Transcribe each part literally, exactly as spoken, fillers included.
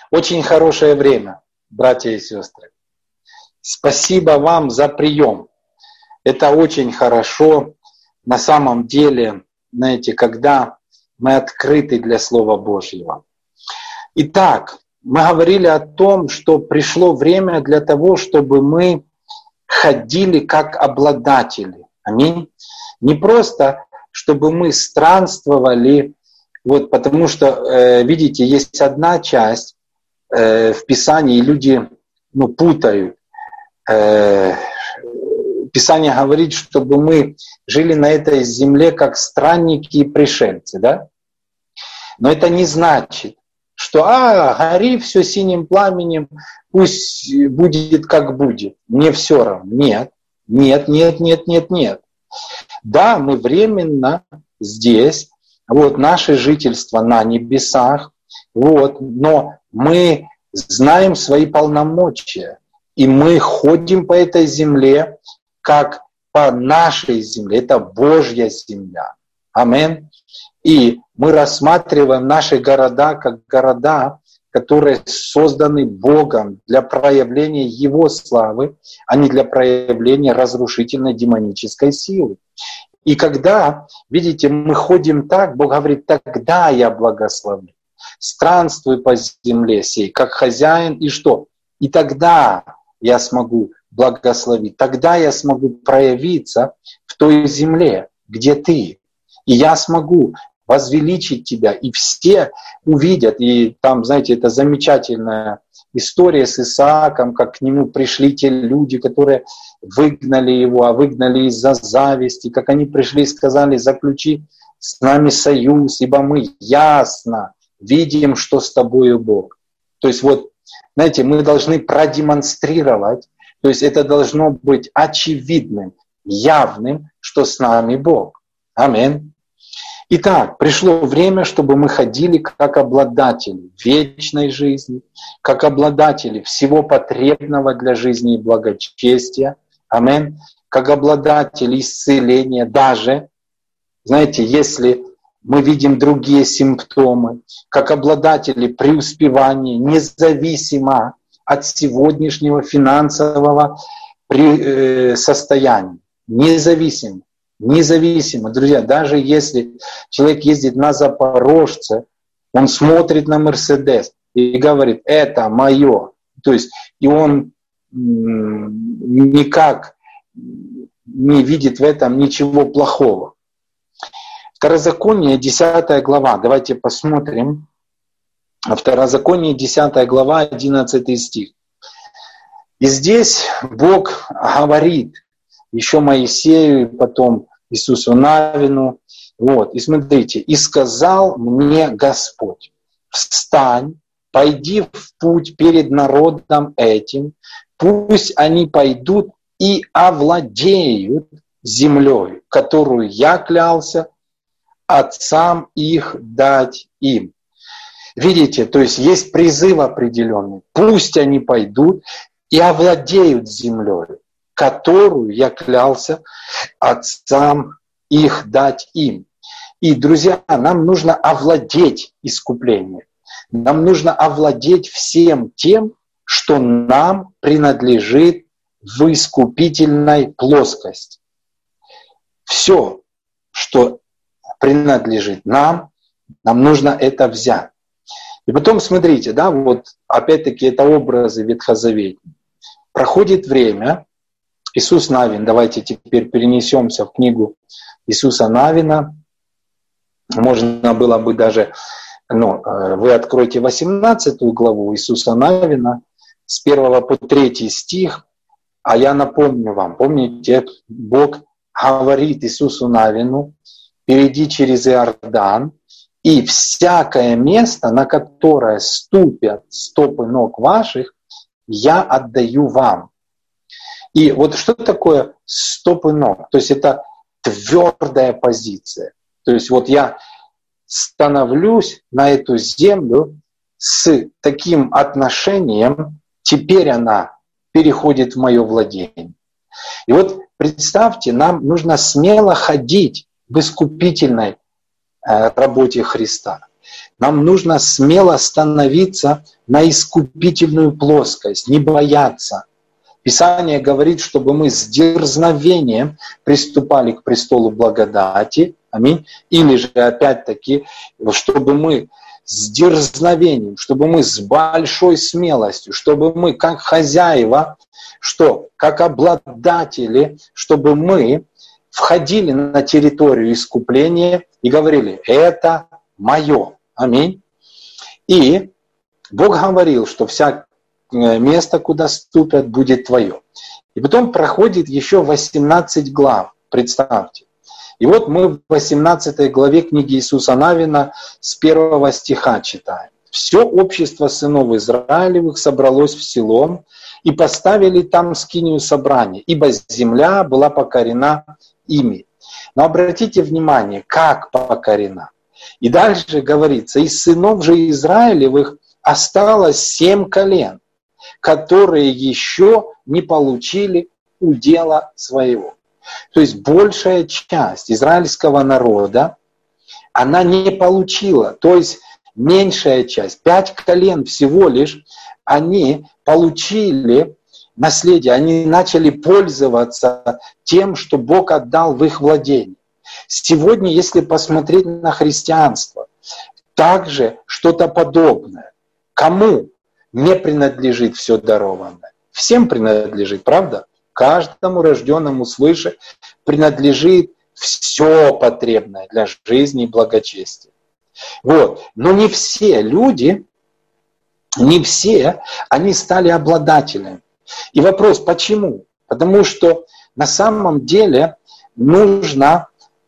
Очень хорошее время, братья и сестры. Спасибо вам за прием. Это очень хорошо. На самом деле, знаете, когда мы открыты для Слова Божьего. Итак, мы говорили о том, что пришло время для того, чтобы мы ходили как обладатели. Аминь. Не просто, чтобы мы странствовали, вот, потому что, э, видите, есть одна часть э, в Писании, и люди ну, путают. Э, Писание говорит, чтобы мы жили на этой земле как странники и пришельцы, да? Но это не значит, что «а, гори все синим пламенем, пусть будет как будет, мне все равно». Нет, нет, нет, нет, нет, нет. Да, мы временно здесь, вот наше жительство на небесах, вот, но мы знаем свои полномочия, и мы ходим по этой земле, как по нашей земле, это Божья земля. Аминь. И мы рассматриваем наши города как города, которые созданы Богом для проявления Его славы, а не для проявления разрушительной демонической силы. И когда, видите, мы ходим так, Бог говорит, тогда я благословлю. Странствуй по земле сей, как хозяин, и что? И тогда я смогу благословить, тогда я смогу проявиться в той земле, где ты. И я смогу возвеличить тебя, и все увидят. И там, знаете, это замечательная история с Исааком, как к нему пришли те люди, которые выгнали его, а выгнали из-за зависти, как они пришли и сказали: заключи с нами союз, ибо мы ясно видим, что с тобою Бог. То есть вот, знаете, мы должны продемонстрировать, то есть это должно быть очевидным, явным, что с нами Бог. Аминь. Итак, пришло время, чтобы мы ходили как обладатели вечной жизни, как обладатели всего потребного для жизни и благочестия. Аминь. Как обладатели исцеления даже, знаете, если мы видим другие симптомы, как обладатели преуспевания, независимо от сегодняшнего финансового состояния. Независимо. Независимо. Друзья, даже если человек ездит на Запорожце, он смотрит на Мерседес и говорит: это мое. То есть, и он никак не видит в этом ничего плохого. Второзаконие, десятая глава. Давайте посмотрим. Второзаконие, десятая глава, одиннадцатый стих. И здесь Бог говорит еще Моисею, и потом Иисусу Навину. Вот. И смотрите. «И сказал мне Господь: встань, пойди в путь перед народом этим, пусть они пойдут и овладеют землей, которую я клялся отцам их дать им». Видите, то есть есть призыв определенный. Пусть они пойдут и овладеют землей, которую я клялся отцам их дать им. И, друзья, нам нужно овладеть искуплением. Нам нужно овладеть всем тем, что нам принадлежит в искупительной плоскости. Все, что принадлежит нам, нам нужно это взять. И потом смотрите, да, вот опять-таки это образы ветхозаветные. Проходит время, Иисус Навин, давайте теперь перенесемся в книгу Иисуса Навина. Можно было бы даже, ну, вы откроете восемнадцатую главу Иисуса Навина с первого по третий стих, а я напомню вам, помните, Бог говорит Иисусу Навину: перейди через Иордан, и всякое место, на которое ступят стопы ног ваших, я отдаю вам. И вот что такое стопы ног? То есть это твердая позиция. То есть вот я становлюсь на эту землю с таким отношением, теперь она переходит в мое владение. И вот представьте, нам нужно смело ходить в искупительной работе Христа. нам нужно смело становиться на искупительную плоскость, не бояться. Писание говорит, чтобы мы с дерзновением приступали к престолу благодати. Аминь. Или же, опять-таки, чтобы мы с дерзновением, чтобы мы с большой смелостью, чтобы мы как хозяева, что, как обладатели, чтобы мы входили на территорию искупления и говорили: это мое. Аминь. И Бог говорил, что всякое место, куда ступят, будет твое. И потом проходит еще восемнадцать глав, представьте. И вот мы в восемнадцатой главе книги Иисуса Навина с первого стиха читаем. «Все общество сынов Израилевых собралось в село, и поставили там скинию собрания, ибо земля была покорена ими». Но обратите внимание, как покорена. И дальше говорится: «Из сынов же Израилевых осталось семь колен, которые еще не получили удела своего». То есть большая часть израильского народа, она не получила, то есть меньшая часть, пять колен всего лишь, они получили наследие, они начали пользоваться тем, что Бог отдал в их владение. Сегодня, если посмотреть на христианство, также что-то подобное. Кому не принадлежит все дарованное? Всем принадлежит, правда? Каждому рожденному свыше принадлежит все потребное для жизни и благочестия. Вот. Но не все люди, не все, они стали обладателями. И вопрос, почему? Потому что на самом деле нужно,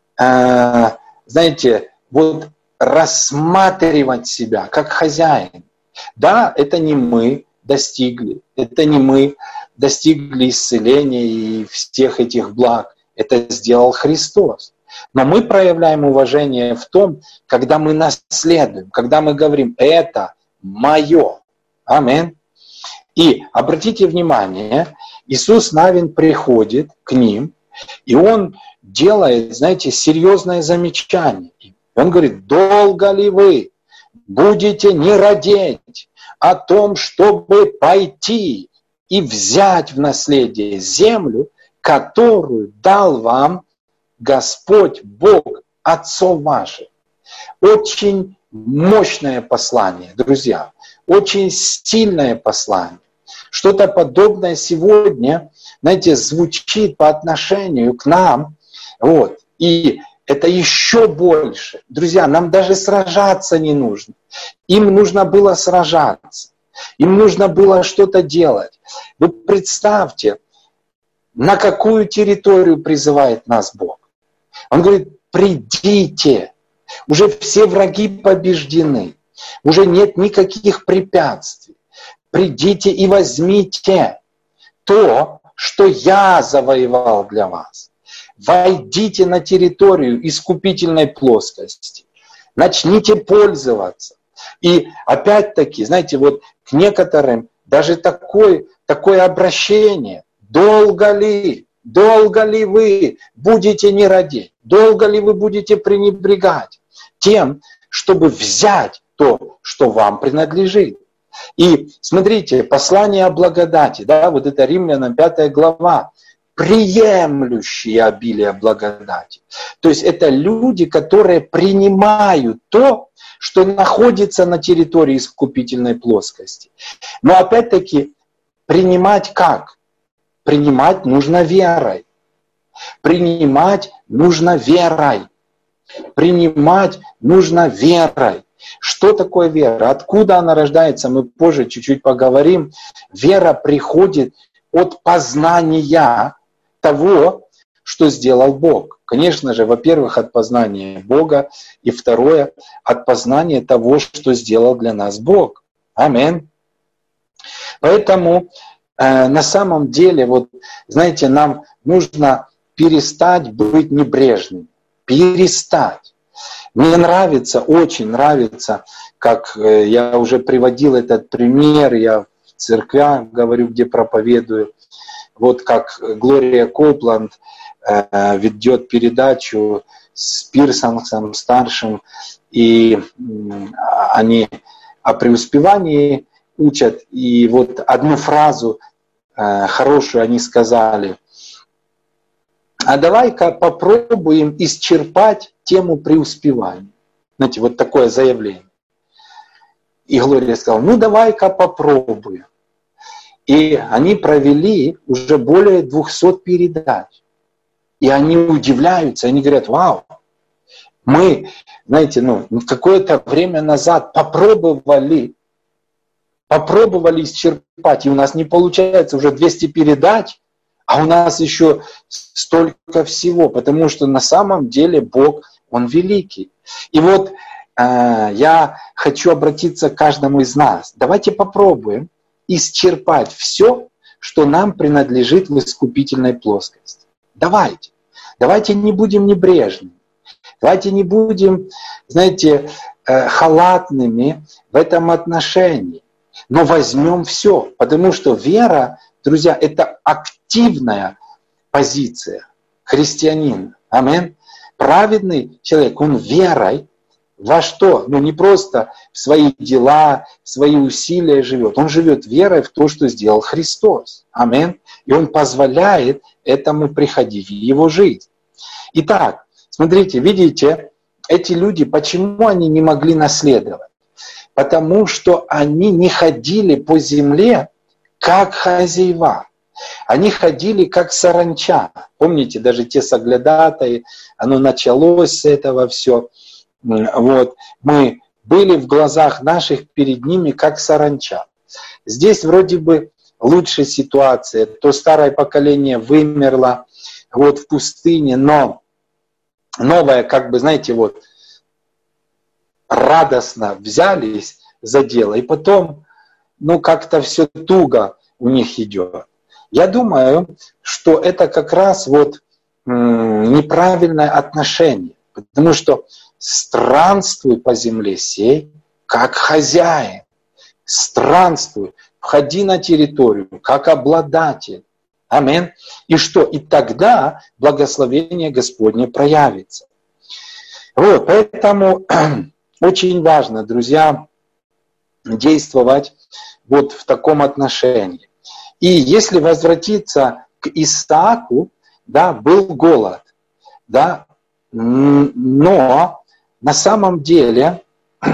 э, знаете, вот рассматривать себя как хозяин. Да, это не мы достигли, это не мы достигли исцеления и всех этих благ. Это сделал Христос. Но мы проявляем уважение в том, когда мы наследуем, когда мы говорим: это мое. Аминь. И обратите внимание, Иисус Навин приходит к ним, и он делает, знаете, серьезное замечание. Он говорит: долго ли вы будете не радеть о том, чтобы пойти и взять в наследие землю, которую дал вам Господь Бог отцов ваших? Очень мощное послание, друзья, очень сильное послание. Что-то подобное сегодня, знаете, звучит по отношению к нам, вот, и это еще больше. Друзья, нам даже сражаться не нужно. Им нужно было сражаться. Им нужно было что-то делать. Вы представьте, на какую территорию призывает нас Бог. Он говорит: придите. Уже все враги побеждены. Уже нет никаких препятствий. Придите и возьмите то, что я завоевал для вас. Войдите на территорию искупительной плоскости. Начните пользоваться. И опять-таки, знаете, вот к некоторым даже такое, такое обращение: долго ли, долго ли вы будете не радеть, долго ли вы будете пренебрегать тем, чтобы взять то, что вам принадлежит. И смотрите, послание о благодати, да, вот это Римлянам пятая глава, приемлющие обилие благодати. То есть это люди, которые принимают то, что находится на территории искупительной плоскости. Но опять-таки, принимать как? Принимать нужно верой. Принимать нужно верой. Принимать нужно верой. Что такое вера? Откуда она рождается? Мы позже чуть-чуть поговорим. Вера приходит от познания того, что сделал Бог. Конечно же, во-первых, от познания Бога, и второе, от познания того, что сделал для нас Бог. Аминь. Поэтому э, на самом деле, вот, знаете, нам нужно перестать быть небрежными. Перестать. Мне нравится, очень нравится, как э, я уже приводил этот пример, я в церквях говорю, где проповедую, вот как Глория Копланд э, ведет передачу с Пирсонсом старшим, и они о преуспевании учат. И вот одну фразу э, хорошую они сказали: а давай-ка попробуем исчерпать тему преуспевания. Знаете, вот такое заявление. И Глория сказала: ну давай-ка попробуем. И они провели уже более двухсот передач. И они удивляются, они говорят: вау, мы, знаете, ну, какое-то время назад попробовали, попробовали исчерпать, и у нас не получается уже двести передач, а у нас еще столько всего, потому что на самом деле Бог, Он великий. И вот э, я хочу обратиться к каждому из нас. Давайте попробуем исчерпать все, что нам принадлежит в искупительной плоскости. Давайте. Давайте не будем небрежными. Давайте не будем, знаете, халатными в этом отношении. Но возьмем все. Потому что вера, друзья, это активная позиция христианина. Аминь. Праведный человек, он верой во что? Ну не просто в свои дела, в свои усилия живет. Он живет верой в то, что сделал Христос. Аминь. И он позволяет этому приходить в его жизнь. Итак, смотрите, видите, эти люди, почему они не могли наследовать? Потому что они не ходили по земле как хозяева. Они ходили как саранча. Помните, даже те соглядатаи, оно началось с этого все. Вот. Мы были в глазах наших перед ними как саранча. Здесь вроде бы лучшая ситуация. То старое поколение вымерло вот в пустыне, но новое, как бы, знаете, вот радостно взялись за дело, и потом, ну, как-то все туго у них идет. Я думаю, что это как раз вот м- неправильное отношение, потому что странствуй по земле сей, как хозяин, странствуй, входи на территорию, как обладатель. Аминь. И что? И тогда благословение Господне проявится. Вот, поэтому очень важно, друзья, действовать вот в таком отношении. И если возвратиться к Исааку, да, был голод, да, но на самом деле,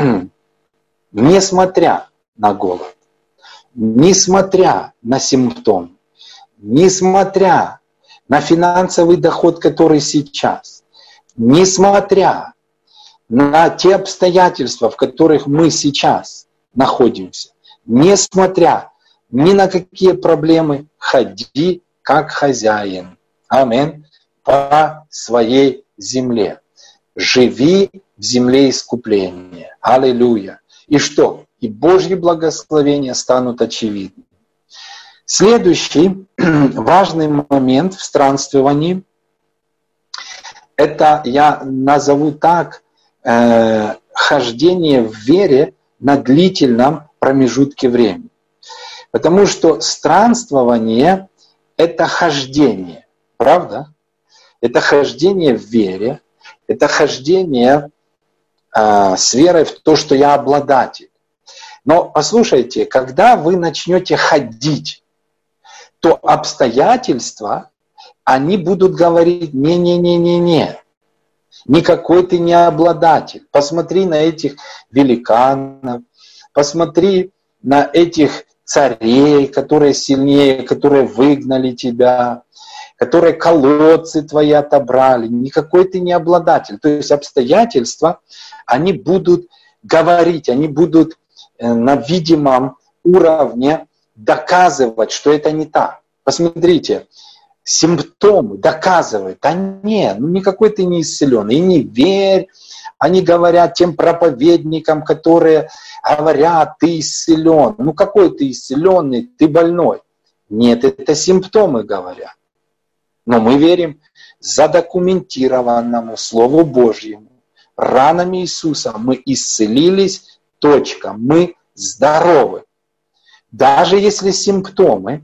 несмотря на голод, несмотря на симптомы, несмотря на финансовый доход, который сейчас, несмотря на те обстоятельства, в которых мы сейчас находимся, несмотря ни на какие проблемы, ходи как хозяин. Аминь. По своей земле. Живи в земле искупления. Аллилуйя. И что? И Божьи благословения станут очевидны. Следующий важный момент в странствовании, это я назову так, э, хождение в вере на длительном промежутке времени. Потому что странствование – это хождение, правда? Это хождение в вере, это хождение э, с верой в то, что я обладатель. Но послушайте, когда вы начнете ходить, то обстоятельства, они будут говорить: не-не-не-не-не, никакой ты не обладатель. Посмотри на этих великанов, посмотри на этих царей, которые сильнее, которые выгнали тебя, которые колодцы твои отобрали. Никакой ты не обладатель. То есть обстоятельства, они будут говорить, они будут на видимом уровне доказывать, что это не так. Посмотрите, симптомы доказывают: да нет, ну никакой ты не исцелен. И не верь, они говорят тем проповедникам, которые говорят: ты исцелен. Ну какой ты исцеленный, ты больной. Нет, это симптомы говорят. Но мы верим задокументированному Слову Божьему. Ранами Иисуса мы исцелились, точка, мы здоровы. Даже если симптомы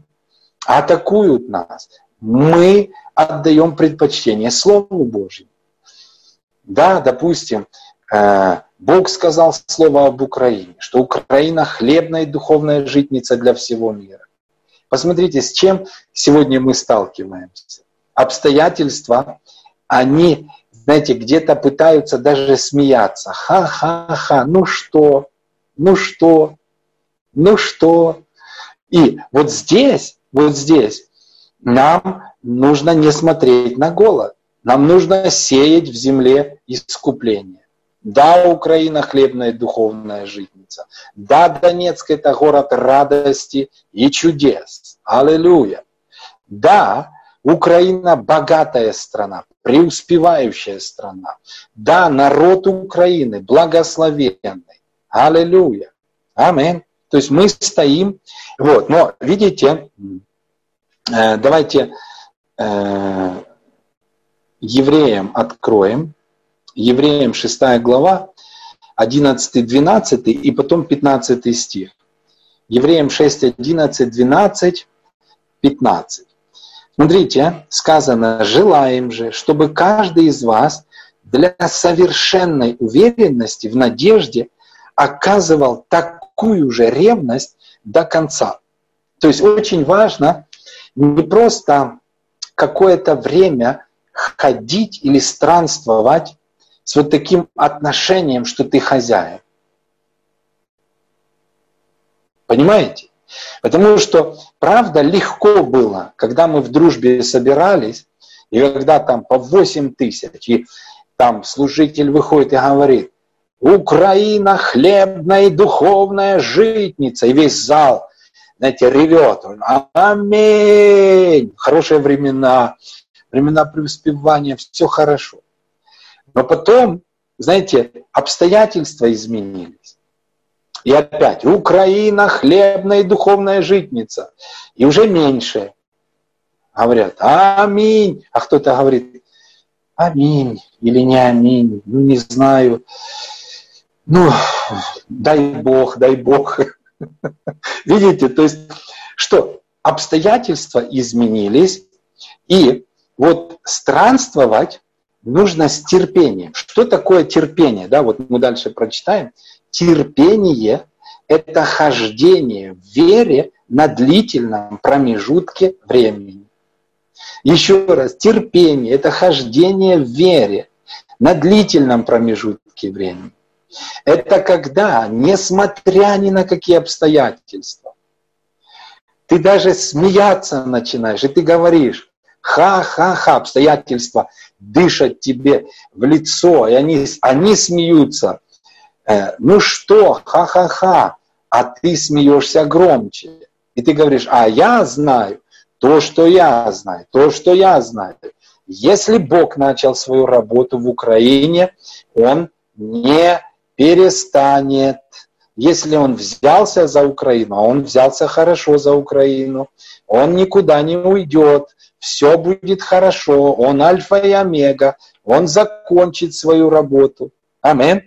атакуют нас, мы отдаем предпочтение Слову Божьему. Да, допустим, Бог сказал слово об Украине, что Украина хлебная и духовная житница для всего мира. Посмотрите, с чем сегодня мы сталкиваемся. Обстоятельства, они, знаете, где-то пытаются даже смеяться. Ха-ха-ха, ну что, ну что, ну что. И вот здесь, вот здесь нам нужно не смотреть на голод. Нам нужно сеять в земле искупление. Да, Украина хлебная и духовная житница. Да, Донецк — это город радости и чудес. Аллилуйя. Да, Украина богатая страна, преуспевающая страна. Да, народ Украины благословенный. Аллилуйя. Аминь. То есть мы стоим. Вот. Но видите, давайте Евреям откроем. Евреям шестая глава, одиннадцатый-двенадцатый и потом пятнадцатый стих. Евреям шесть, одиннадцать, двенадцать, пятнадцать. Смотрите, сказано: «Желаем же, чтобы каждый из вас для совершенной уверенности в надежде оказывал такую же ревность до конца». То есть очень важно не просто какое-то время ходить или странствовать с вот таким отношением, что ты хозяин. Понимаете? Потому что, правда, легко было, когда мы в дружбе собирались, и когда там по восемь тысяч, и там служитель выходит и говорит: «Украина хлебная и духовная житница», и весь зал, знаете, ревет. Аминь! Хорошие времена, времена преуспевания, все хорошо. Но потом, знаете, обстоятельства изменились. И опять, Украина хлебная и духовная житница. И уже меньше. Говорят: аминь. А кто-то говорит: аминь или не аминь. Ну, не знаю. Ну, дай Бог, дай Бог. Видите, то есть, что обстоятельства изменились. И вот странствовать нужно с терпением. Что такое терпение? Да, вот мы дальше прочитаем. Терпение – это хождение в вере на длительном промежутке времени. Еще раз, терпение – это хождение в вере на длительном промежутке времени. Это когда, несмотря ни на какие обстоятельства, ты даже смеяться начинаешь, и ты говоришь: ха-ха-ха, обстоятельства дышат тебе в лицо, и они, они смеются. Э, ну что, ха-ха-ха, а ты смеешься громче. И ты говоришь: а я знаю то, что я знаю, то, что я знаю. Если Бог начал свою работу в Украине, Он не перестанет. Если Он взялся за Украину, а Он взялся хорошо за Украину, Он никуда не уйдет. Все будет хорошо, Он альфа и омега, Он закончит свою работу. Аминь.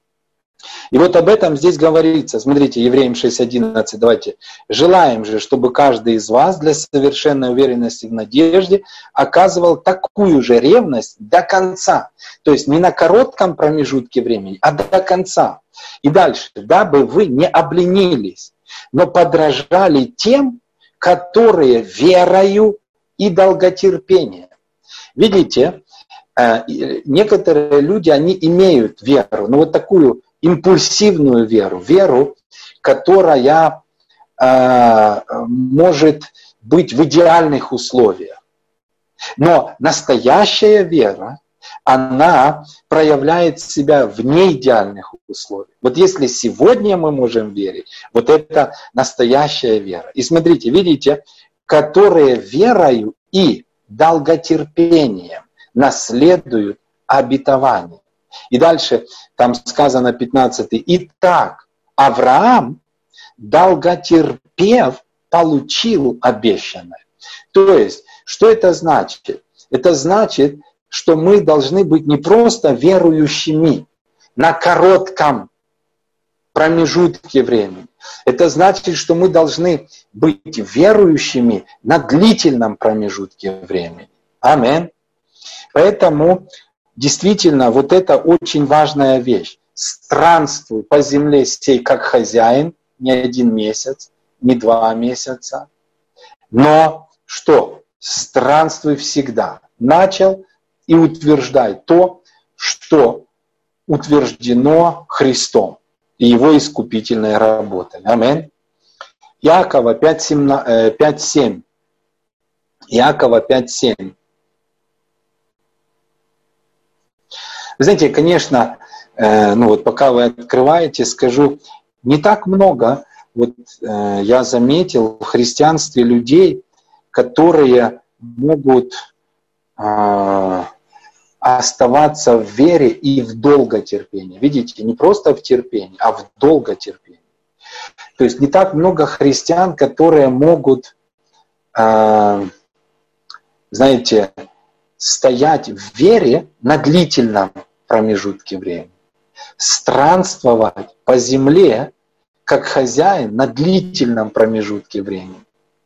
И вот об этом здесь говорится. Смотрите, Евреям шесть, одиннадцать, давайте. «Желаем же, чтобы каждый из вас для совершенной уверенности в надежде оказывал такую же ревность до конца». То есть не на коротком промежутке времени, а до конца. И дальше, дабы вы не обленились, но подражали тем, которые верою и долготерпением. Видите, некоторые люди, они имеют веру, но вот такую импульсивную веру, веру, которая э, может быть в идеальных условиях. Но настоящая вера, она проявляет себя в неидеальных условиях. Вот если сегодня мы можем верить, вот это настоящая вера. И смотрите, видите, которые верою и долготерпением наследуют обетование. И дальше там сказано пятнадцатый. «Итак, Авраам, долготерпев, получил обещанное». То есть, что это значит? Это значит, что мы должны быть не просто верующими на коротком промежутке времени. Это значит, что мы должны быть верующими на длительном промежутке времени. Аминь. Поэтому действительно, вот это очень важная вещь. Странствуй по земле сей как хозяин, не один месяц, не два месяца. Но что? Странствуй всегда. Начал и утверждай то, что утверждено Христом и Его искупительной работой. Аминь. Иакова пять семь. Иакова пять семь. Вы знаете, конечно, ну вот пока вы открываете, скажу, не так много, вот я заметил в христианстве людей, которые могут оставаться в вере и в долготерпении. Видите, не просто в терпении, а в долготерпении. То есть не так много христиан, которые могут, знаете, стоять в вере на длительном промежутке времени. Странствовать по земле, как хозяин, на длительном промежутке времени.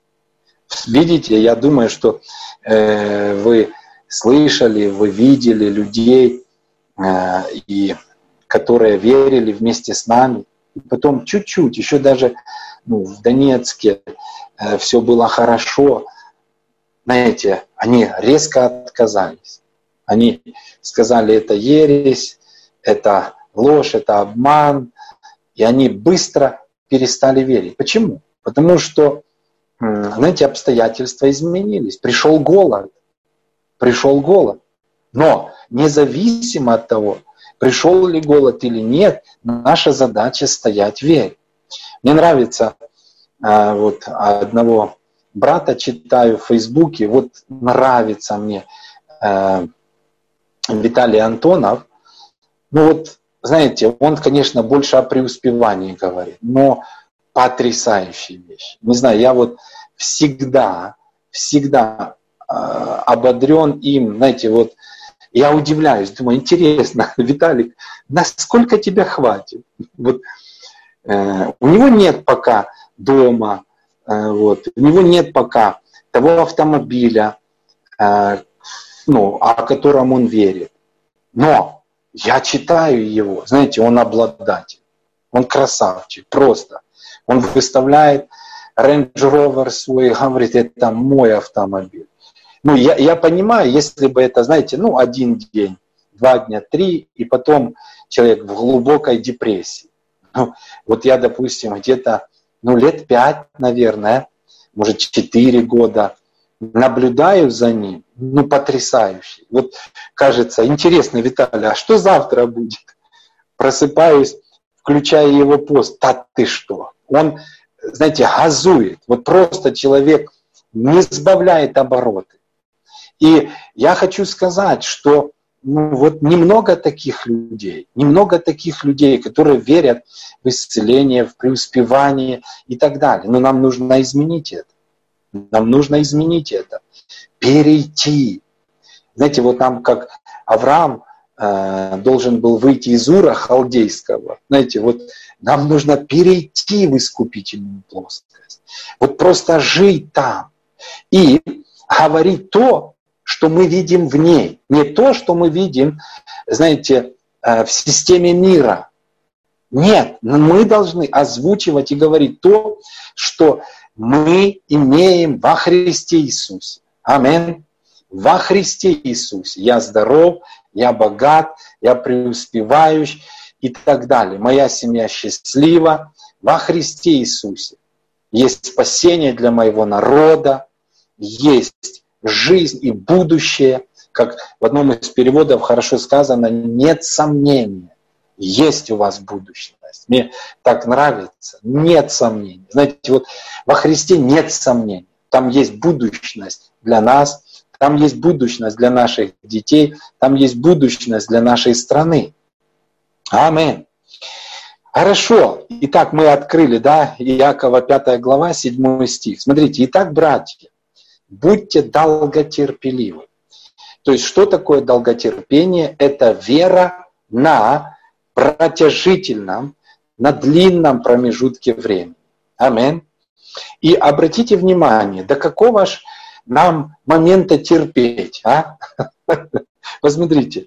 Видите, я думаю, что э, вы слышали, вы видели людей, э, и, которые верили вместе с нами. И потом чуть-чуть, еще даже ну, в Донецке э, все было хорошо. Знаете, они резко отказались. Они сказали, это ересь, это ложь, это обман. И они быстро перестали верить. Почему? Потому что, знаете, обстоятельства изменились. Пришел голод. Пришел голод. Но независимо от того, пришел ли голод или нет, наша задача стоять в вере. Мне нравится вот одного брата читаю в Фейсбуке, вот нравится мне э, Виталий Антонов. Ну вот, знаете, он, конечно, больше о преуспевании говорит, но потрясающие вещи. Не знаю, я вот всегда, всегда э, ободрен им, знаете, вот я удивляюсь, думаю, интересно, Виталик, насколько тебя хватит? Вот, э, у него нет пока дома, вот. У него нет пока того автомобиля, э, ну, о котором он верит. Но я читаю его, знаете, он обладатель, он красавчик, просто. Он выставляет Range Rover свой, говорит, это мой автомобиль. Ну, я, я понимаю, если бы это, знаете, ну, один день, два дня, три, и потом человек в глубокой депрессии. Ну, вот я, допустим, где-то ну, лет пять, наверное, может, четыре года, наблюдаю за ним, ну, потрясающий. Вот кажется, интересно, Виталий, а что завтра будет? Просыпаюсь, включаю его пост, да ты что? Он, знаете, газует, вот просто человек не сбавляет обороты. И я хочу сказать, что ну, вот немного таких людей, немного таких людей, которые верят в исцеление, в преуспевание и так далее. Но нам нужно изменить это. Нам нужно изменить это. Перейти. Знаете, вот нам как Авраам э, должен был выйти из Ура халдейского. Знаете, вот нам нужно перейти в искупительную плоскость. Вот просто жить там. И говорить то, что мы видим в ней. Не то, что мы видим, знаете, в системе мира. Нет, мы должны озвучивать и говорить то, что мы имеем во Христе Иисусе. Аминь. Во Христе Иисусе. Я здоров, я богат, я преуспевающий и так далее. Моя семья счастлива во Христе Иисусе. Есть спасение для моего народа, есть жизнь и будущее, как в одном из переводов хорошо сказано, нет сомнения, есть у вас будущность. Мне так нравится, нет сомнений. Знаете, вот во Христе нет сомнений. Там есть будущность для нас, там есть будущность для наших детей, там есть будущность для нашей страны. Аминь. Хорошо. Итак, мы открыли, да, Иакова пятая глава, седьмой стих. Смотрите, итак, братья, будьте долготерпеливы. То есть, что такое долготерпение? Это вера на протяжительном, на длинном промежутке времени. Аминь. И обратите внимание, до какого ж нам момента терпеть, а? Посмотрите,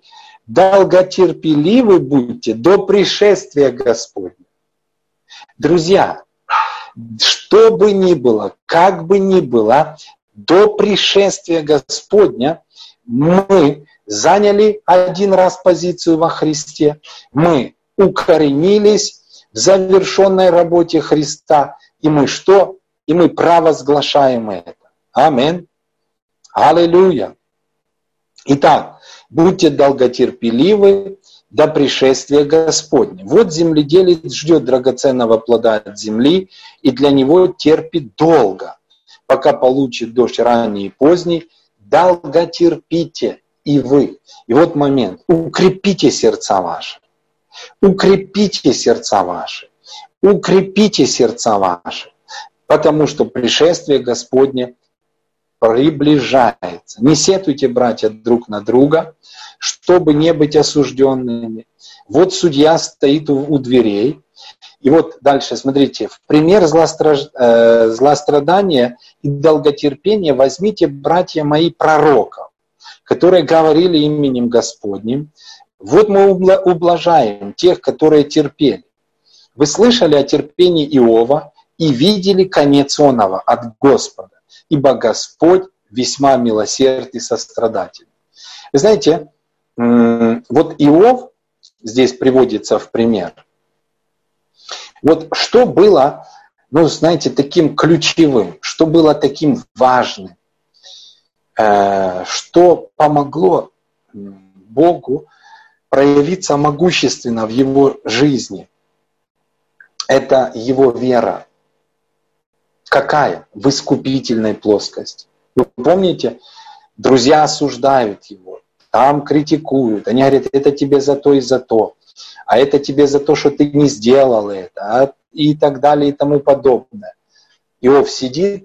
долготерпеливы будьте до пришествия Господня. Друзья, что бы ни было, как бы ни было, до пришествия Господня мы заняли один раз позицию во Христе, мы укоренились в завершенной работе Христа, и мы что? И мы провозглашаем это. Аминь. Аллилуйя. Итак, будьте долготерпеливы до пришествия Господня. Вот земледелец ждет драгоценного плода от земли и для него терпит долго, пока получит дождь ранний и поздний. Долготерпите и вы. И вот момент. Укрепите сердца ваши. Укрепите сердца ваши. Укрепите сердца ваши. Потому что пришествие Господне приближается. Не сетуйте, братья, друг на друга, чтобы не быть осужденными. Вот судья стоит у, у дверей. И вот дальше, смотрите, в пример злостраж... э, злострадания и долготерпения возьмите, братья мои, пророков, которые говорили именем Господним. Вот мы ублажаем тех, которые терпели. Вы слышали о терпении Иова и видели конец оного от Господа, ибо Господь весьма милосерд и сострадатель. Вы знаете, вот Иов здесь приводится в пример. Вот что было, ну, знаете, таким ключевым, что было таким важным, что помогло Богу проявиться могущественно в его жизни. Это его вера. Какая? В искупительной плоскости. Вы помните, друзья осуждают его, там критикуют, они говорят, это тебе за то и за то, а это тебе за то, что ты не сделал это, и так далее и тому подобное. Иов сидит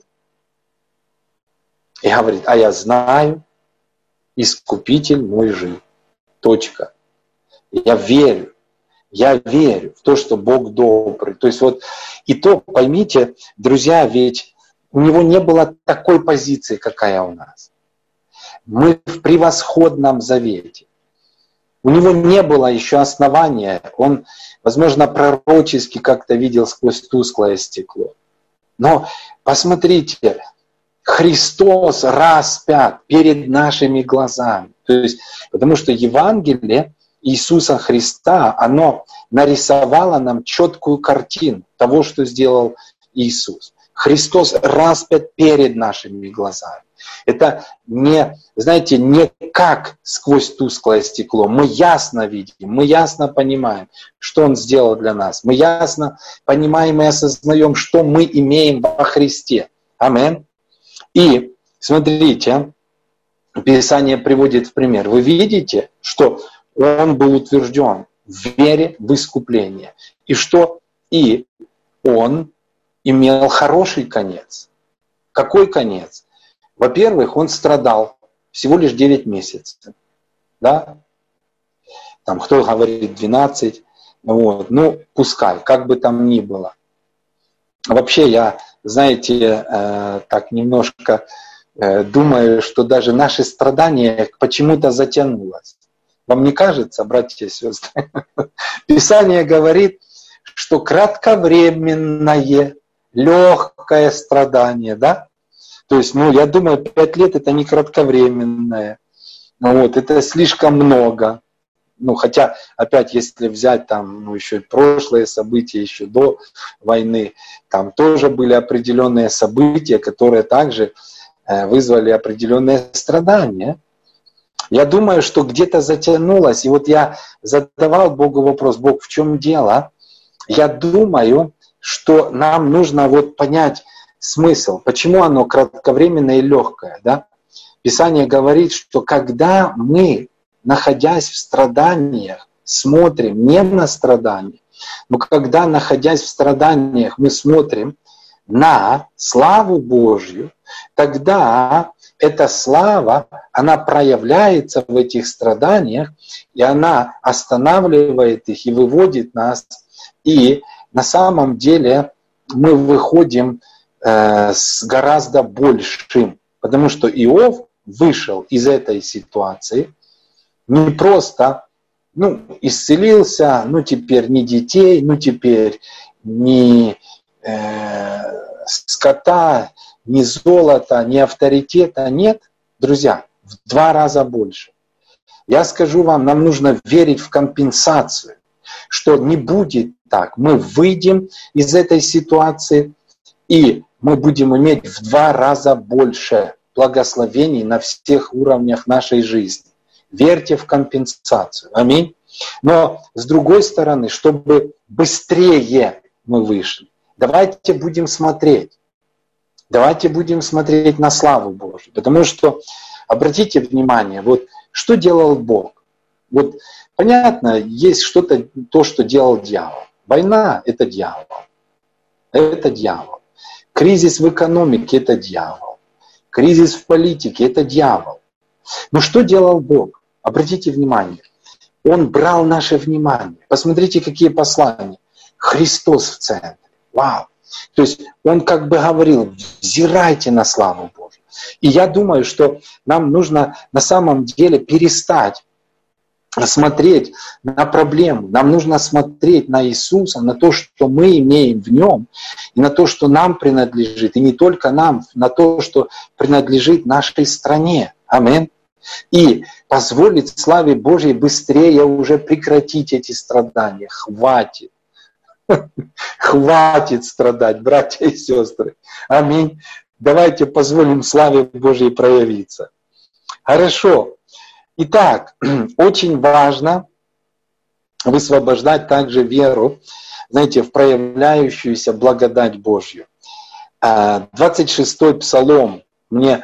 и говорит, а я знаю, искупитель мой жив. Точка. Я верю. Я верю в то, что Бог добрый. То есть вот, и то, поймите, друзья, ведь у него не было такой позиции, какая у нас. Мы в превосходном завете. У него не было еще основания. Он, возможно, пророчески как-то видел сквозь тусклое стекло. Но посмотрите, Христос распят перед нашими глазами. То есть, потому что Евангелие Иисуса Христа, оно нарисовало нам четкую картину того, что сделал Иисус. Христос распят перед нашими глазами. Это не, знаете, не как сквозь тусклое стекло. Мы ясно видим, мы ясно понимаем, что Он сделал для нас. Мы ясно понимаем и осознаем, что мы имеем во Христе. Аминь. И смотрите, Писание приводит в пример. Вы видите, что Он был утвержден в вере в искупление. И что и Он имел хороший конец. Какой конец? Во-первых, Он страдал всего лишь девять месяцев. Да? Там кто говорит двенадцать. Вот. Ну, пускай, как бы там ни было. Вообще я, знаете, э, так немножко э, думаю, что даже наши страдания почему-то затянулось. Вам не кажется, братья и сестры? Писание говорит, что кратковременное, легкое страдание, да? То есть, ну, я думаю, пять лет это не кратковременное. Вот, это слишком много. Ну, хотя, опять, если взять там, ну, еще прошлые события, еще до войны, там тоже были определенные события, которые также э, вызвали определенные страдания. Я думаю, что где-то затянулось. И вот я задавал Богу вопрос, Бог, в чем дело? Я думаю, что нам нужно вот понять смысл, почему оно кратковременное и легкое. Да? Писание говорит, что когда мы, находясь в страданиях, смотрим не на страдания, но когда, находясь в страданиях, мы смотрим на славу Божью, тогда эта слава, она проявляется в этих страданиях, и она останавливает их и выводит нас. И на самом деле мы выходим э, с гораздо большим, потому что Иов вышел из этой ситуации не просто ну, исцелился, ну, теперь ни детей, ну, теперь ни э, скота, ни золота, ни авторитета. Нет, друзья, в два раза больше. Я скажу вам, нам нужно верить в компенсацию, что не будет так. Мы выйдем из этой ситуации, и мы будем иметь в два раза больше благословений на всех уровнях нашей жизни. Верьте в компенсацию. Аминь. Но с другой стороны, чтобы быстрее мы вышли, давайте будем смотреть. Давайте будем смотреть на славу Божью. Потому что, обратите внимание, вот что делал Бог? Вот понятно, есть что-то, то, что делал дьявол. Война – это дьявол. Это дьявол. Кризис в экономике – это дьявол. Кризис в политике – это дьявол. Но что делал Бог? Обратите внимание. Он брал наше внимание. Посмотрите, какие послания. Христос в центре. Вау. То есть он как бы говорил, взирайте на славу Божью. И я думаю, что нам нужно на самом деле перестать смотреть на проблему. Нам нужно смотреть на Иисуса, на то, что мы имеем в Нем, и на то, что нам принадлежит. И не только нам, на то, что принадлежит нашей стране. Аминь. И позволить славе Божьей быстрее уже прекратить эти страдания. Хватит. Хватит страдать, братья и сестры. Аминь. Давайте позволим славе Божьей проявиться. Хорошо. Итак, очень важно высвобождать также веру, знаете, в проявляющуюся благодать Божью. двадцать шестой псалом мне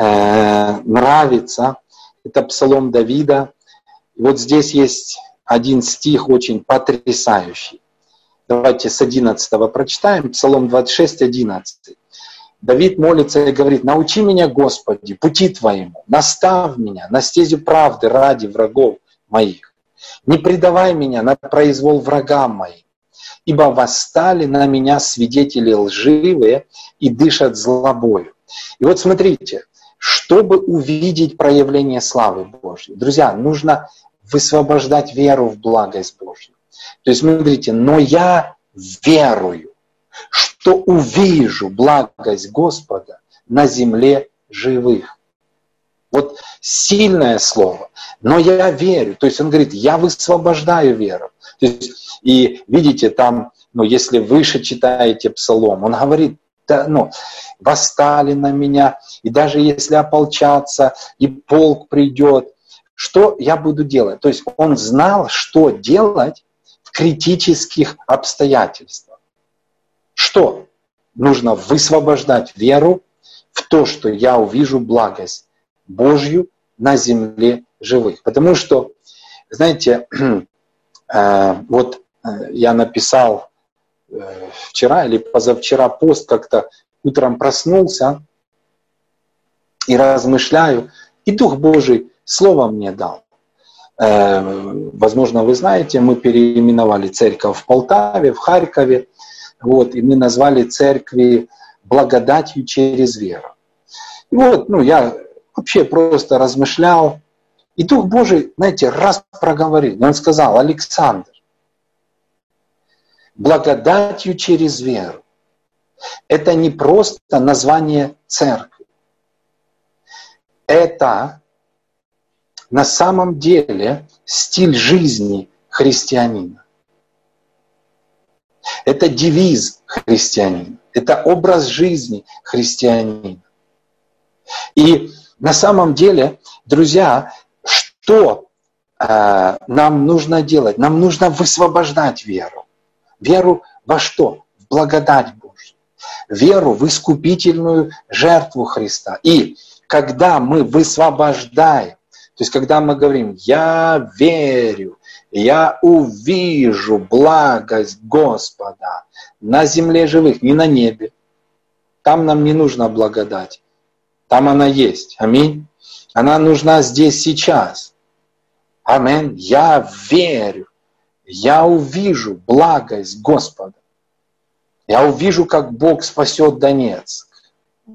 нравится. Это псалом Давида. И вот здесь есть один стих очень потрясающий. Давайте с одиннадцатого прочитаем. Псалом двадцать шесть, одиннадцать. Давид молится и говорит: «Научи меня, Господи, пути Твоему, настав меня на стезю правды ради врагов моих. Не предавай меня на произвол врагам моим, ибо восстали на меня свидетели лживые и дышат злобою». И вот смотрите, чтобы увидеть проявление славы Божьей, друзья, нужно высвобождать веру в благость Божью. То есть смотрите, но я верую, что увижу благость Господа на земле живых. Вот сильное слово. Но я верю. То есть он говорит, я высвобождаю веру. То есть, и видите, там, ну, если выше читаете псалом, он говорит, да, ну, восстали на меня, и даже если ополчаться, и полк придет, что я буду делать? То есть он знал, что делать в критических обстоятельствах. Что? Нужно высвобождать веру в то, что я увижу благость Божью на земле живых. Потому что, знаете, вот я написал вчера или позавчера пост, как-то утром проснулся и размышляю, и Дух Божий слово мне дал. Возможно, вы знаете, мы переименовали церковь в Полтаве, в Харькове, вот, и мы назвали церкви благодатью через веру. И вот, ну, я вообще просто размышлял, и Дух Божий, знаете, раз проговорил, он сказал: Александр, благодатью через веру — это не просто название церкви, это на самом деле стиль жизни христианина. Это девиз христианина, это образ жизни христианина. И на самом деле, друзья, что э, нам нужно делать? Нам нужно высвобождать веру. Веру во что? В благодать Божью. Веру в искупительную жертву Христа. И когда мы высвобождаем, то есть когда мы говорим, я верю, я увижу благость Господа на земле живых, не на небе. Там нам не нужна благодать. Там она есть. Аминь. Она нужна здесь, сейчас. Аминь. Я верю. Я увижу благость Господа. Я увижу, как Бог спасет Донецк,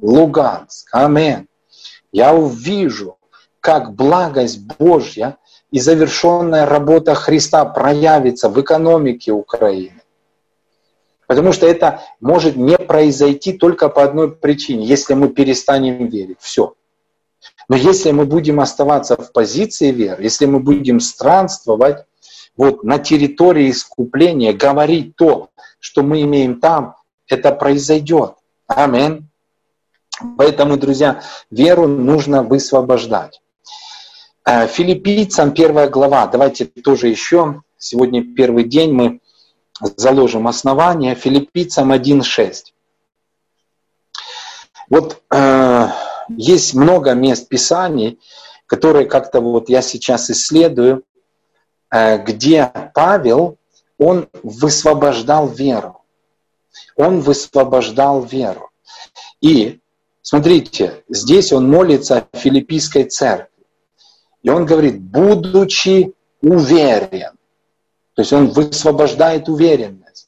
Луганск. Аминь. Я увижу, как благость Божья и завершенная работа Христа проявится в экономике Украины. Потому что это может не произойти только по одной причине, если мы перестанем верить. Все. Но если мы будем оставаться в позиции веры, если мы будем странствовать вот, на территории искупления, говорить то, что мы имеем там, это произойдет. Аминь. Поэтому, друзья, веру нужно высвобождать. Филиппийцам первая глава. Давайте тоже еще. Сегодня первый день мы заложим основание. Филиппийцам один шесть. Вот э, есть много мест Писаний, которые как-то вот я сейчас исследую, э, где Павел, он высвобождал веру. Он высвобождал веру. И смотрите, здесь он молится о филиппийской церкви. И он говорит, будучи уверен. То есть он высвобождает уверенность.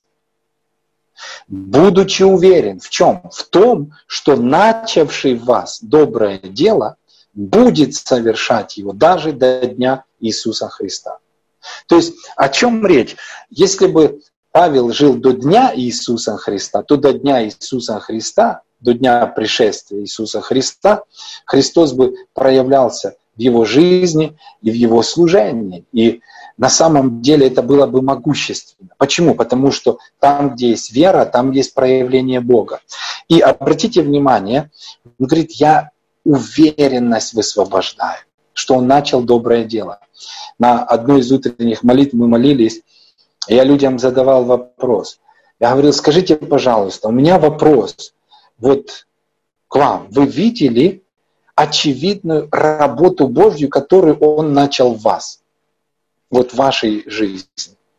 Будучи уверен в чем? В том, что начавший в вас доброе дело будет совершать его даже до дня Иисуса Христа. То есть о чем речь? Если бы Павел жил до дня Иисуса Христа, то до дня Иисуса Христа, до дня пришествия Иисуса Христа, Христос бы проявлялся в его жизни и в его служении. И на самом деле это было бы могущественно. Почему? Потому что там, где есть вера, там есть проявление Бога. И обратите внимание, он говорит, я уверенность высвобождаю, что он начал доброе дело. На одной из утренних молитв мы молились, и я людям задавал вопрос. Я говорил, скажите, пожалуйста, у меня вопрос вот к вам. Вы видели очевидную работу Божью, которую Он начал в вас? Вот в вашей жизни.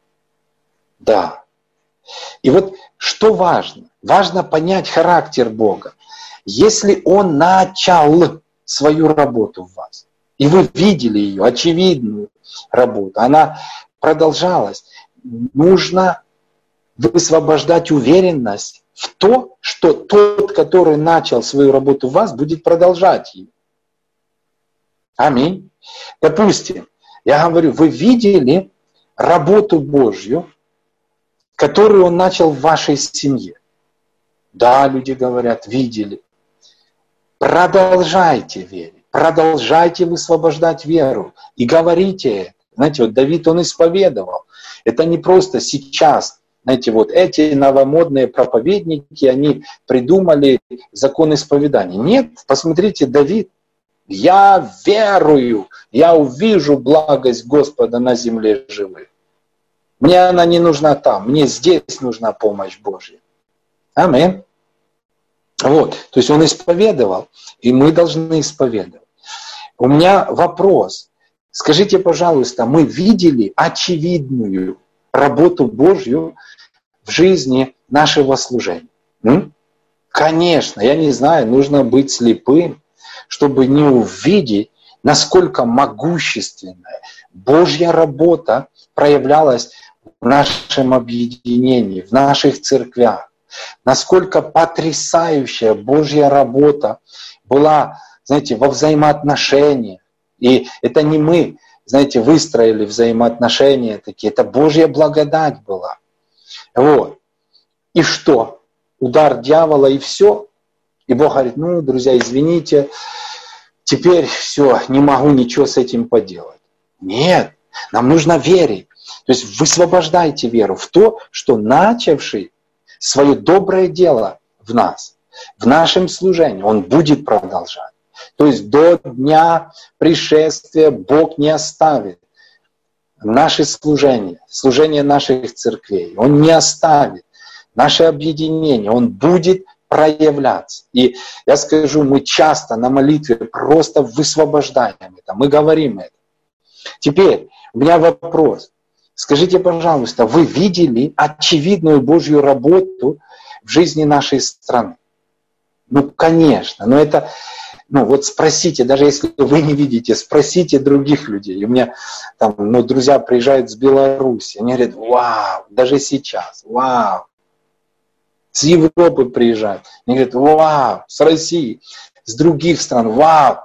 Да. И вот что важно? Важно понять характер Бога. Если Он начал свою работу в вас, и вы видели ее, очевидную работу, она продолжалась, нужно высвобождать уверенность в то, что тот, который начал свою работу в вас, будет продолжать ее. Аминь. Допустим, я говорю, вы видели работу Божью, которую Он начал в вашей семье? Да, люди говорят, видели. Продолжайте верить, продолжайте высвобождать веру и говорите это. Знаете, вот Давид, он исповедовал. Это не просто сейчас, знаете, вот эти новомодные проповедники, они придумали закон исповедания. Нет, посмотрите, Давид, я верую, я увижу благость Господа на земле живых. Мне она не нужна там, мне здесь нужна помощь Божья. Аминь. Вот, то есть он исповедовал, и мы должны исповедовать. У меня вопрос. Скажите, пожалуйста, мы видели очевидную работу Божью в жизни нашего служения? М? Конечно, я не знаю, нужно быть слепым, чтобы не увидеть, насколько могущественная Божья работа проявлялась в нашем объединении, в наших церквях. Насколько потрясающая Божья работа была, знаете, во взаимоотношениях. И это не мы, знаете, выстроили взаимоотношения такие, это Божья благодать была. Вот. И что? Удар дьявола и все. И Бог говорит, ну, друзья, извините, теперь все, не могу ничего с этим поделать. Нет, нам нужно верить. То есть высвобождайте веру в то, что начавший свое доброе дело в нас, в нашем служении, он будет продолжать. То есть до дня пришествия Бог не оставит наше служение, служение наших церквей. Он не оставит наше объединение, он будет проявляться. И я скажу, мы часто на молитве просто высвобождаем это, мы говорим это. Теперь у меня вопрос. Скажите, пожалуйста, вы видели очевидную Божью работу в жизни нашей страны? Ну, конечно, но это, ну вот спросите, даже если вы не видите, спросите других людей. У меня там, ну, друзья приезжают с Беларуси, они говорят, вау, даже сейчас, вау. С Европы приезжают, они говорят, вау, с России, с других стран, вау.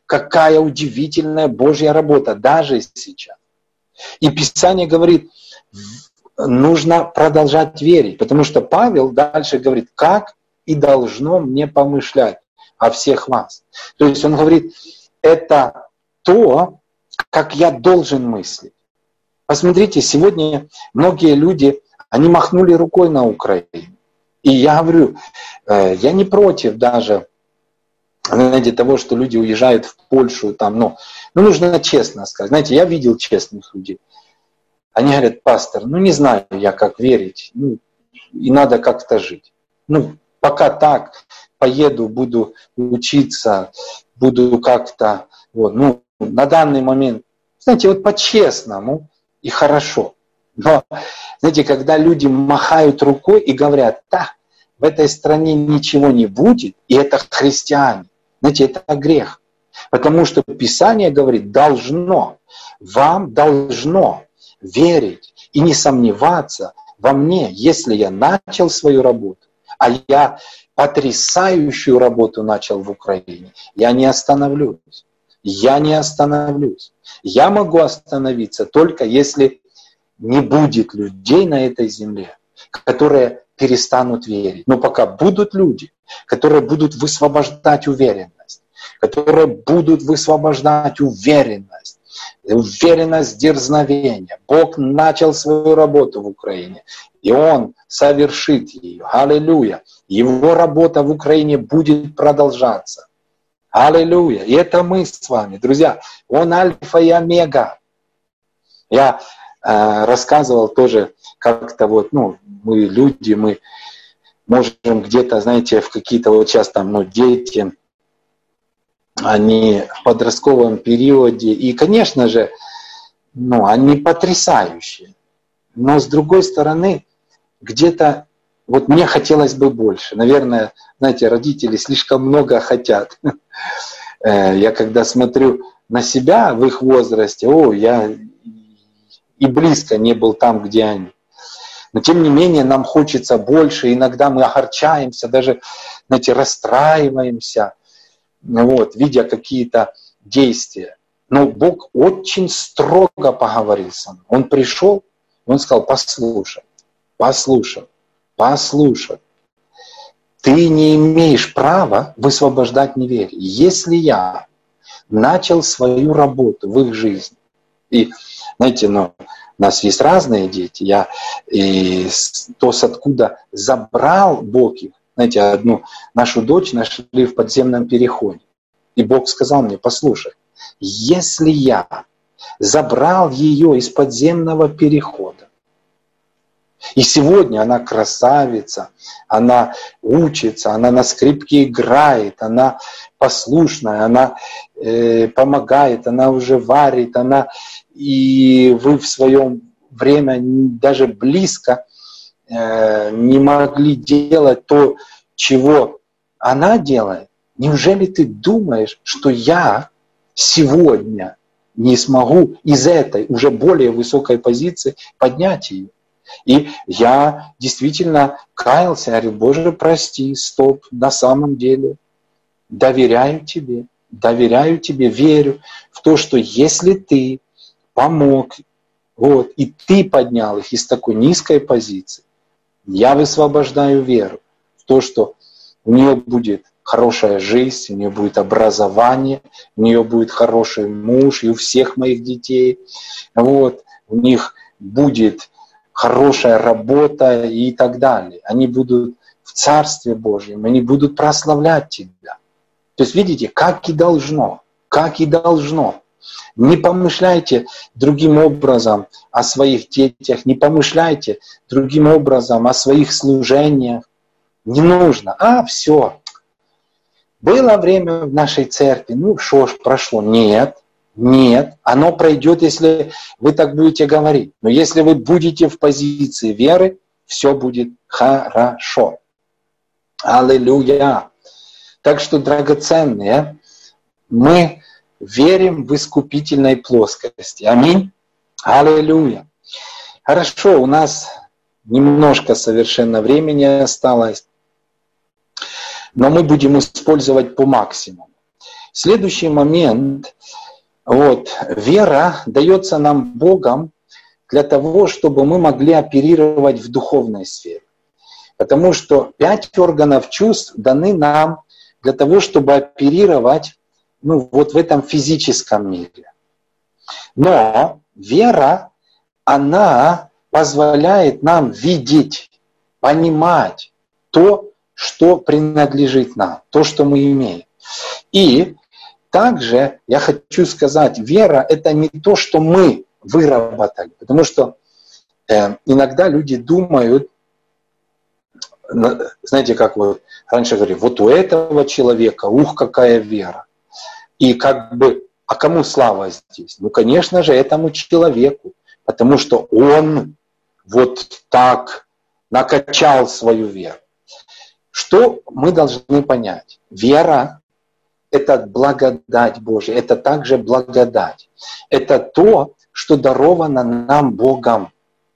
какая удивительная Божья работа, даже сейчас. И Писание говорит, нужно продолжать верить, потому что Павел дальше говорит, как и должно мне помышлять о всех вас. То есть он говорит, это то, как я должен мыслить. Посмотрите, сегодня многие люди, они махнули рукой на Украину. И я говорю, я не против даже, знаете, того, что люди уезжают в Польшу, там, ну, ну, нужно честно сказать. Знаете, я видел честных людей. Они говорят, пастор, ну не знаю я, как верить, ну, и надо как-то жить. Ну, пока так, поеду, буду учиться, буду как-то, вот, ну, на данный момент, знаете, вот по-честному и хорошо. Но, знаете, когда люди махают рукой и говорят, да, в этой стране ничего не будет, и это христиане, знаете, это грех. Потому что Писание говорит, должно, вам должно верить и не сомневаться во мне, если я начал свою работу, а я потрясающую работу начал в Украине, я не остановлюсь. Я не остановлюсь. Я могу остановиться только если не будет людей на этой земле, которые перестанут верить. Но пока будут люди, которые будут высвобождать уверенность, которые будут высвобождать уверенность, уверенность дерзновения. Бог начал свою работу в Украине, и Он совершит ее. Аллилуйя. Его работа в Украине будет продолжаться. Аллилуйя. И это мы с вами, друзья. Он альфа и омега. Я э, рассказывал тоже как-то вот, ну, мы люди, мы можем где-то, знаете, в какие-то вот сейчас там, ну, дети, они в подростковом периоде, и, конечно же, ну, они потрясающие. Но, с другой стороны, где-то, вот мне хотелось бы больше. Наверное, знаете, родители слишком много хотят. Я когда смотрю на себя в их возрасте, о, я и близко не был там, где они. Но, тем не менее, нам хочется больше. Иногда мы огорчаемся, даже, знаете, расстраиваемся, вот, видя какие-то действия. Но Бог очень строго поговорил со мной. Он пришел, Он сказал, послушай, послушай, послушай. Ты не имеешь права высвобождать неверие. Если я начал свою работу в их жизни, и, знаете, ну, у нас есть разные дети, я и то, с откуда забрал Бог их, знаете, одну нашу дочь нашли в подземном переходе. И Бог сказал мне, послушай, если я забрал ее из подземного перехода, и сегодня она красавица, она учится, она на скрипке играет, она послушная, она э, помогает, она уже варит, она, и вы в своем время даже близко э, не могли делать то, чего она делает. Неужели ты думаешь, что я сегодня не смогу из этой уже более высокой позиции поднять ее? И я действительно каялся, я говорю, Боже, прости, стоп, на самом деле доверяю Тебе, доверяю Тебе, верю в то, что если Ты помог, вот, и Ты поднял их из такой низкой позиции, я высвобождаю веру в то, что у нее будет хорошая жизнь, у нее будет образование, у нее будет хороший муж, и у всех моих детей, вот, у них будет хорошая работа и так далее. Они будут в Царстве Божьем, они будут прославлять Тебя. То есть, видите, как и должно, как и должно. Не помышляйте другим образом о своих детях, не помышляйте другим образом о своих служениях. Не нужно. А, все. Было время в нашей церкви, ну что ж, прошло. Нет. Нет, оно пройдет, если вы так будете говорить. Но если вы будете в позиции веры, все будет хорошо. Аллилуйя. Так что, драгоценные, мы верим в искупительной плоскости. Аминь. Аллилуйя. Хорошо, у нас немножко совершенно времени осталось, но мы будем использовать по максимуму. Следующий момент. Вот, вера дается нам Богом для того, чтобы мы могли оперировать в духовной сфере. Потому что пять органов чувств даны нам для того, чтобы оперировать ну, вот в этом физическом мире. Но вера, она позволяет нам видеть, понимать то, что принадлежит нам, то, что мы имеем. И также я хочу сказать, вера – это не то, что мы выработали. Потому что э, иногда люди думают, знаете, как вот раньше говорили, вот у этого человека, ух, какая вера. И как бы, а кому слава здесь? Ну, конечно же, этому человеку. Потому что он вот так накачал свою веру. Что мы должны понять? Вера – это благодать Божья, это также благодать. Это то, что даровано нам Богом.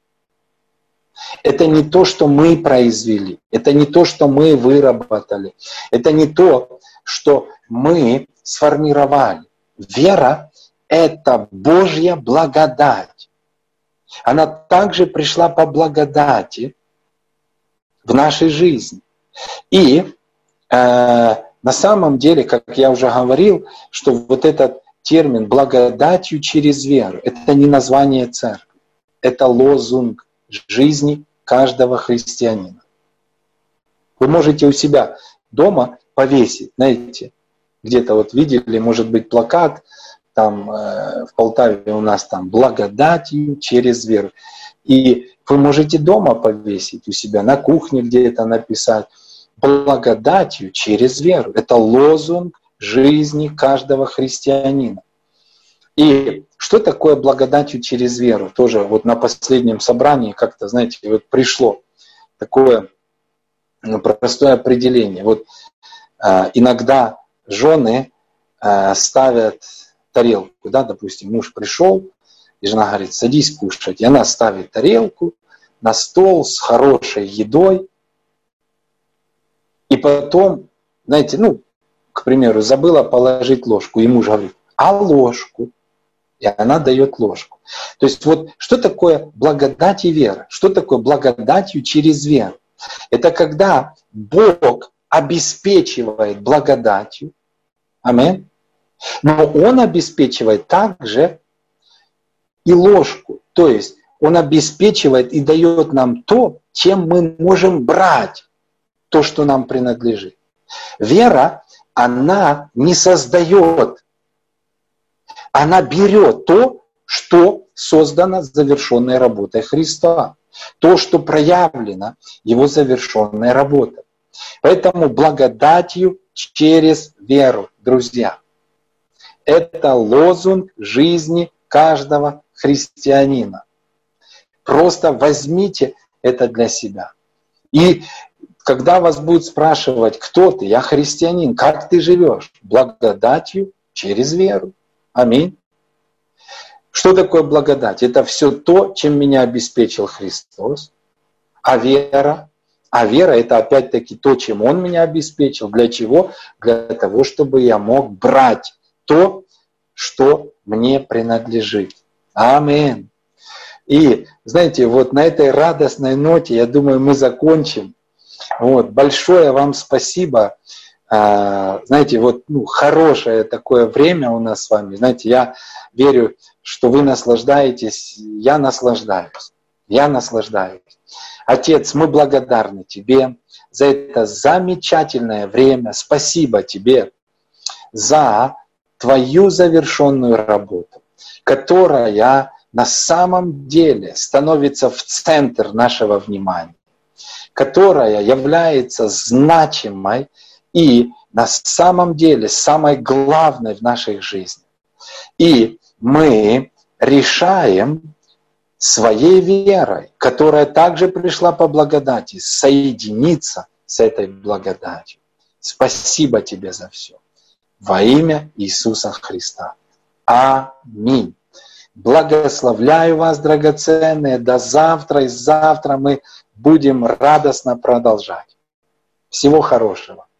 Это не то, что мы произвели, это не то, что мы выработали, это не то, что мы сформировали. Вера – это Божья благодать. Она также пришла по благодати в нашей жизни. И э, на самом деле, как я уже говорил, что вот этот термин «благодатью через веру» – это не название церкви, это лозунг жизни каждого христианина. Вы можете у себя дома повесить, знаете, где-то вот видели, может быть, плакат, там э, в Полтаве у нас там «благодатью через веру». И вы можете дома повесить у себя, на кухне где-то написать «благодатью через веру». Это лозунг жизни каждого христианина. И что такое благодатью через веру? Тоже вот на последнем собрании как-то, знаете, вот пришло такое простое определение. Вот э, иногда жены э, ставят тарелку, да, допустим, муж пришел, и жена говорит, садись кушать. И она ставит тарелку на стол с хорошей едой. И потом, знаете, ну, к примеру, забыла положить ложку. И муж говорит, а ложку? И она дает ложку. То есть вот что такое благодать и вера? Что такое благодатью через веру? Это когда Бог обеспечивает благодатью. Аминь. Но Он обеспечивает также и ложку. То есть Он обеспечивает и дает нам то, чем мы можем брать то, что нам принадлежит. Вера, она не создает, она берет то, что создано завершенной работой Христа. То, что проявлено Его завершенной работой. Поэтому благодатью через веру, друзья. Это лозунг жизни каждого христианина. Просто возьмите это для себя. И когда вас будут спрашивать, кто ты, я христианин, как ты живешь? Благодатью через веру. Аминь. Что такое благодать? Это все то, чем меня обеспечил Христос. А вера? А вера это опять-таки то, чем Он меня обеспечил. Для чего? Для того, чтобы я мог брать то, что мне принадлежит. Аминь. И, знаете, вот на этой радостной ноте, я думаю, мы закончим. Вот, большое вам спасибо. Знаете, вот ну, хорошее такое время у нас с вами. Знаете, я верю, что вы наслаждаетесь, я наслаждаюсь. Я наслаждаюсь. Отец, мы благодарны Тебе за это замечательное время. Спасибо Тебе за Твою завершенную работу, которая на самом деле становится в центр нашего внимания, которая является значимой и на самом деле самой главной в нашей жизни. И мы решаем своей верой, которая также пришла по благодати, соединиться с этой благодатью. Спасибо Тебе за все. Во имя Иисуса Христа. Аминь. Благословляю вас, драгоценные. До завтра. И завтра мы будем радостно продолжать. Всего хорошего.